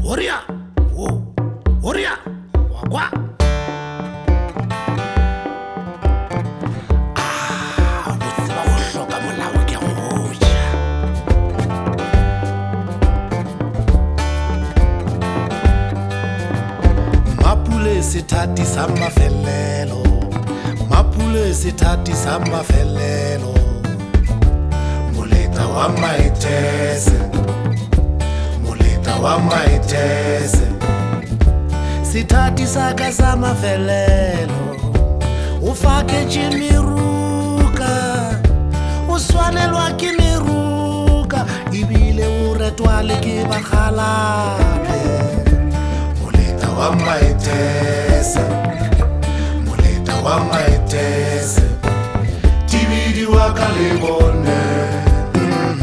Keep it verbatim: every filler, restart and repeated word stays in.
Oria, oh, Oria, Wagwa. Ah, what's the shock? I'm allowed to go. Mapule sitati sama felelo, Mapule sitati sama felelo. Muleta wa maitese, Muleta wa maitese. Sitati saka sama felelo, ufake chimiruka, uswanelwa kimiruka, ibile uretwale kibakhalane. Muleta wa maitese, Muleta wa maitese, tibidi wakalebo.